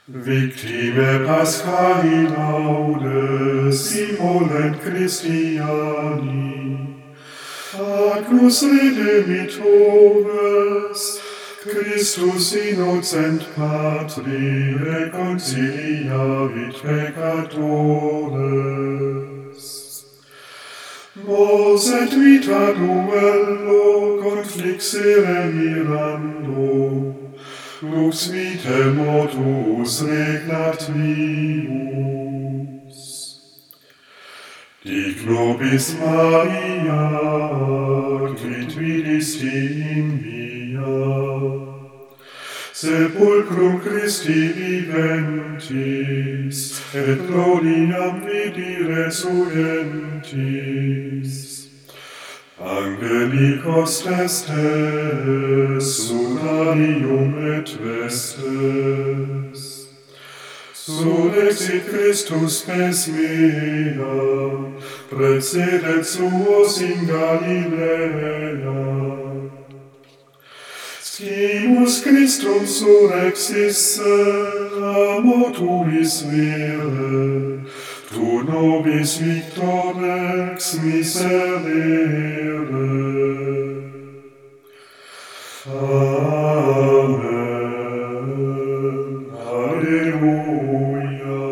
Victime Paschali laudes simolent Christiani, Agnus redemptores, Christus innocent Patri reconciliavit peccatores. Mos et vita duello conflixere mirando, lux vitae motus regnat vivus. Dic nobis Maria, quid vidisti in via, sepulcrum Christi viventis, et gloriam vidi resurgentis. Angelicos testes, sudarium et vestes, Sulexit Christus pes mea, precedet suos in Galilea. Scimus Christum surrexisse, amo tuis vere, tu nobis victor ex miserere. Amen. Halleluja.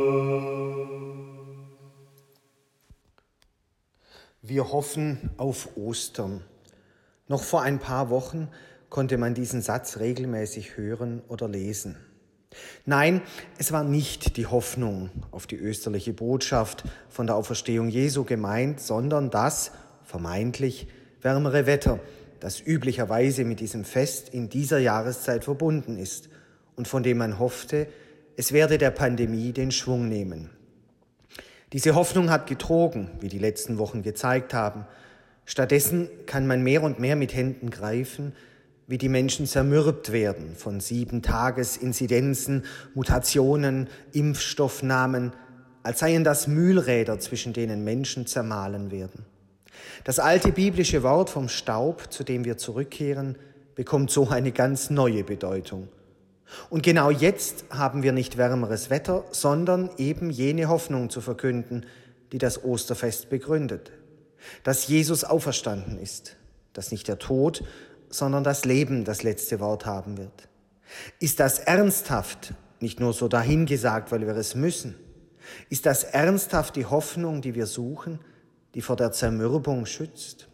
Wir hoffen auf Ostern. Noch vor ein paar Wochen konnte man diesen Satz regelmäßig hören oder lesen. Nein, es war nicht die Hoffnung auf die österliche Botschaft von der Auferstehung Jesu gemeint, sondern das vermeintlich wärmere Wetter, das üblicherweise mit diesem Fest in dieser Jahreszeit verbunden ist und von dem man hoffte, es werde der Pandemie den Schwung nehmen. Diese Hoffnung hat getrogen, wie die letzten Wochen gezeigt haben. Stattdessen kann man mehr und mehr mit Händen greifen, wie die Menschen zermürbt werden von 7-Tages-Inzidenzen, Mutationen, Impfstoffnamen, als seien das Mühlräder, zwischen denen Menschen zermahlen werden. Das alte biblische Wort vom Staub, zu dem wir zurückkehren, bekommt so eine ganz neue Bedeutung. Und genau jetzt haben wir nicht wärmeres Wetter, sondern eben jene Hoffnung zu verkünden, die das Osterfest begründet. Dass Jesus auferstanden ist, dass nicht der Tod, sondern das Leben das letzte Wort haben wird. Ist das ernsthaft, nicht nur so dahingesagt, weil wir es müssen? Ist das ernsthaft die Hoffnung, die wir suchen, die vor der Zermürbung schützt?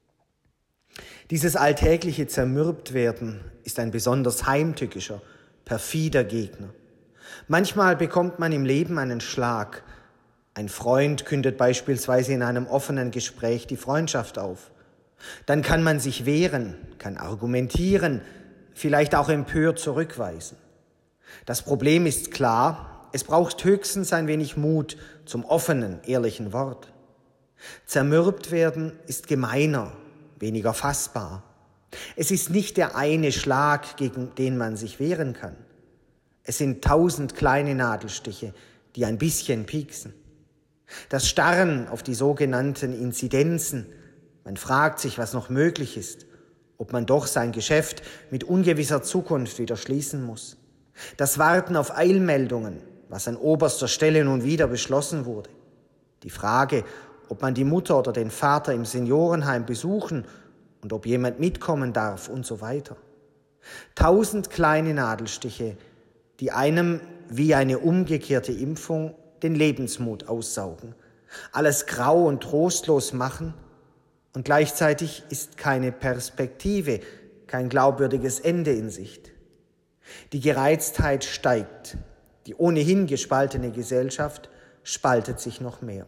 Dieses alltägliche Zermürbtwerden ist ein besonders heimtückischer, perfider Gegner. Manchmal bekommt man im Leben einen Schlag. Ein Freund kündet beispielsweise in einem offenen Gespräch die Freundschaft auf. Dann kann man sich wehren, kann argumentieren, vielleicht auch empört zurückweisen. Das Problem ist klar, es braucht höchstens ein wenig Mut zum offenen, ehrlichen Wort. Zermürbt werden ist gemeiner, weniger fassbar. Es ist nicht der eine Schlag, gegen den man sich wehren kann. Es sind 1000 kleine Nadelstiche, die ein bisschen pieksen. Das Starren auf die sogenannten Inzidenzen, man fragt sich, was noch möglich ist, ob man doch sein Geschäft mit ungewisser Zukunft wieder schließen muss. Das Warten auf Eilmeldungen, was an oberster Stelle nun wieder beschlossen wurde. Die Frage, ob man die Mutter oder den Vater im Seniorenheim besuchen und ob jemand mitkommen darf und so weiter. 1000 kleine Nadelstiche, die einem wie eine umgekehrte Impfung den Lebensmut aussaugen, alles grau und trostlos machen, und gleichzeitig ist keine Perspektive, kein glaubwürdiges Ende in Sicht. Die Gereiztheit steigt, die ohnehin gespaltene Gesellschaft spaltet sich noch mehr.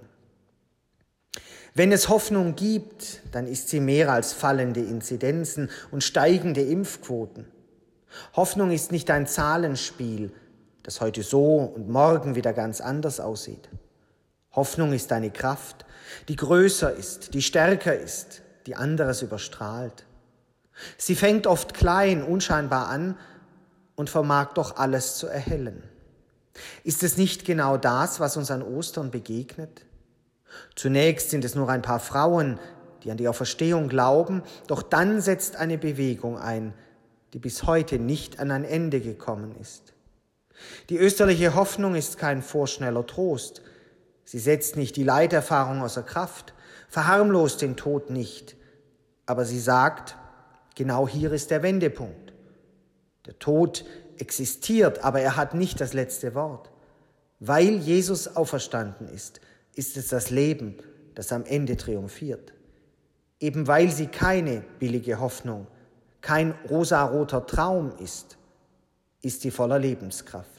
Wenn es Hoffnung gibt, dann ist sie mehr als fallende Inzidenzen und steigende Impfquoten. Hoffnung ist nicht ein Zahlenspiel, das heute so und morgen wieder ganz anders aussieht. Hoffnung ist eine Kraft, die größer ist, die stärker ist, die anderes überstrahlt. Sie fängt oft klein, unscheinbar an und vermag doch alles zu erhellen. Ist es nicht genau das, was uns an Ostern begegnet? Zunächst sind es nur ein paar Frauen, die an die Auferstehung glauben, doch dann setzt eine Bewegung ein, die bis heute nicht an ein Ende gekommen ist. Die österliche Hoffnung ist kein vorschneller Trost. Sie setzt nicht die Leiterfahrung außer Kraft, verharmlost den Tod nicht. Aber sie sagt, genau hier ist der Wendepunkt. Der Tod existiert, aber er hat nicht das letzte Wort. Weil Jesus auferstanden ist, ist es das Leben, das am Ende triumphiert. Eben weil sie keine billige Hoffnung, kein rosaroter Traum ist sie voller Lebenskraft.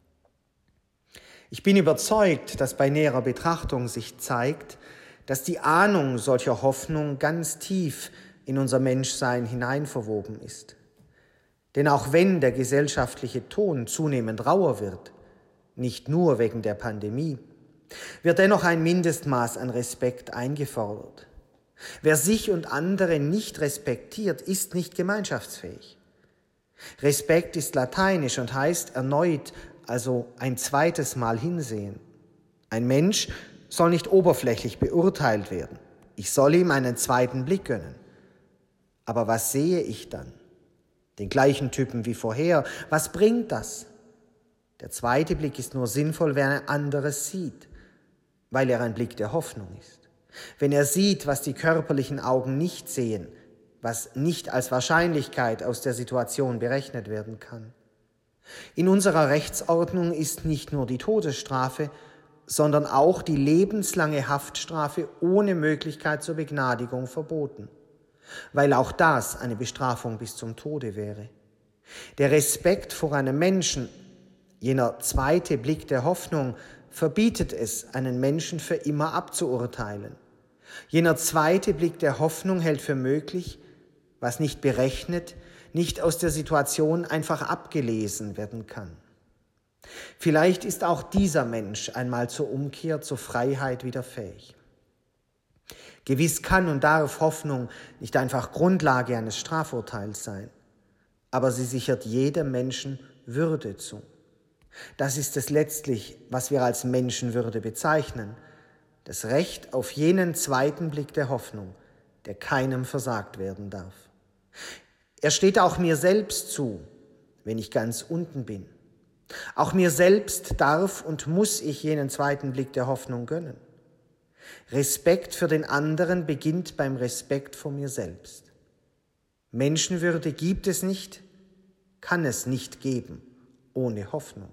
Ich bin überzeugt, dass bei näherer Betrachtung sich zeigt, dass die Ahnung solcher Hoffnung ganz tief in unser Menschsein hineinverwoben ist. Denn auch wenn der gesellschaftliche Ton zunehmend rauer wird, nicht nur wegen der Pandemie, wird dennoch ein Mindestmaß an Respekt eingefordert. Wer sich und andere nicht respektiert, ist nicht gemeinschaftsfähig. Respekt ist lateinisch und heißt erneut, also ein zweites Mal hinsehen. Ein Mensch soll nicht oberflächlich beurteilt werden. Ich soll ihm einen zweiten Blick gönnen. Aber was sehe ich dann? Den gleichen Typen wie vorher. Was bringt das? Der zweite Blick ist nur sinnvoll, wenn er anderes sieht, weil er ein Blick der Hoffnung ist. Wenn er sieht, was die körperlichen Augen nicht sehen, was nicht als Wahrscheinlichkeit aus der Situation berechnet werden kann. In unserer Rechtsordnung ist nicht nur die Todesstrafe, sondern auch die lebenslange Haftstrafe ohne Möglichkeit zur Begnadigung verboten, weil auch das eine Bestrafung bis zum Tode wäre. Der Respekt vor einem Menschen, jener zweite Blick der Hoffnung, verbietet es, einen Menschen für immer abzuurteilen. Jener zweite Blick der Hoffnung hält für möglich, was nicht berechnet, nicht aus der Situation einfach abgelesen werden kann. Vielleicht ist auch dieser Mensch einmal zur Umkehr, zur Freiheit wieder fähig. Gewiss kann und darf Hoffnung nicht einfach Grundlage eines Strafurteils sein, aber sie sichert jedem Menschen Würde zu. Das ist es letztlich, was wir als Menschenwürde bezeichnen, das Recht auf jenen zweiten Blick der Hoffnung, der keinem versagt werden darf. Er steht auch mir selbst zu, wenn ich ganz unten bin. Auch mir selbst darf und muss ich jenen zweiten Blick der Hoffnung gönnen. Respekt für den anderen beginnt beim Respekt vor mir selbst. Menschenwürde gibt es nicht, kann es nicht geben, ohne Hoffnung.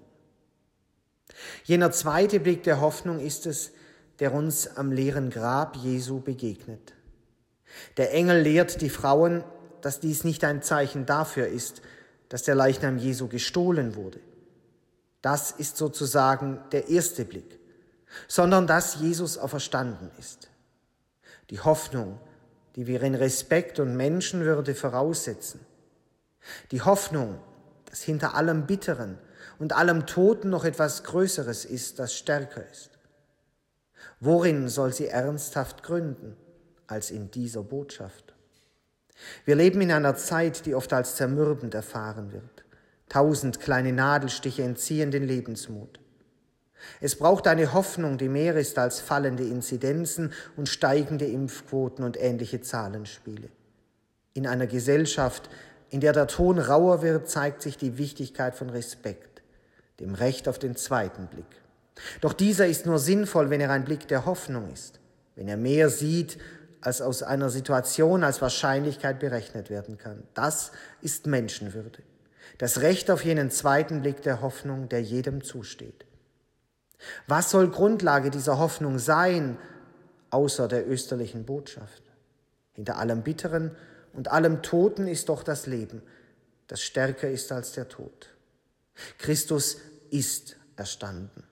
Jener zweite Blick der Hoffnung ist es, der uns am leeren Grab Jesu begegnet. Der Engel lehrt die Frauen, dass dies nicht ein Zeichen dafür ist, dass der Leichnam Jesu gestohlen wurde. Das ist sozusagen der erste Blick, sondern dass Jesus auferstanden ist. Die Hoffnung, die wir in Respekt und Menschenwürde voraussetzen. Die Hoffnung, dass hinter allem Bitteren und allem Toten noch etwas Größeres ist, das stärker ist. Worin soll sie ernsthaft gründen, als in dieser Botschaft? Wir leben in einer Zeit, die oft als zermürbend erfahren wird. 1000 kleine Nadelstiche entziehen den Lebensmut. Es braucht eine Hoffnung, die mehr ist als fallende Inzidenzen und steigende Impfquoten und ähnliche Zahlenspiele. In einer Gesellschaft, in der der Ton rauer wird, zeigt sich die Wichtigkeit von Respekt, dem Recht auf den zweiten Blick. Doch dieser ist nur sinnvoll, wenn er ein Blick der Hoffnung ist, wenn er mehr sieht, als aus einer Situation als Wahrscheinlichkeit berechnet werden kann. Das ist Menschenwürde. Das Recht auf jenen zweiten Blick der Hoffnung, der jedem zusteht. Was soll Grundlage dieser Hoffnung sein, außer der österlichen Botschaft? Hinter allem Bitteren und allem Toten ist doch das Leben, das stärker ist als der Tod. Christus ist erstanden.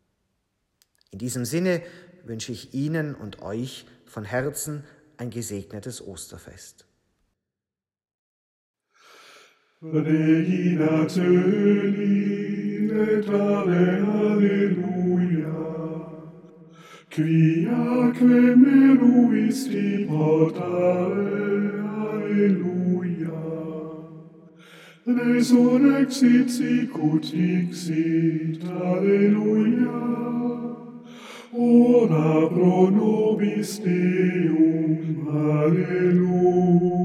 In diesem Sinne wünsche ich Ihnen und euch von Herzen ein gesegnetes Osterfest. Regina Coeli, letare alleluia, quiaque meruisti portare, alleluia. Resurrexit sicut dixit, alleluia. Ora pro nobis Deum, alleluia.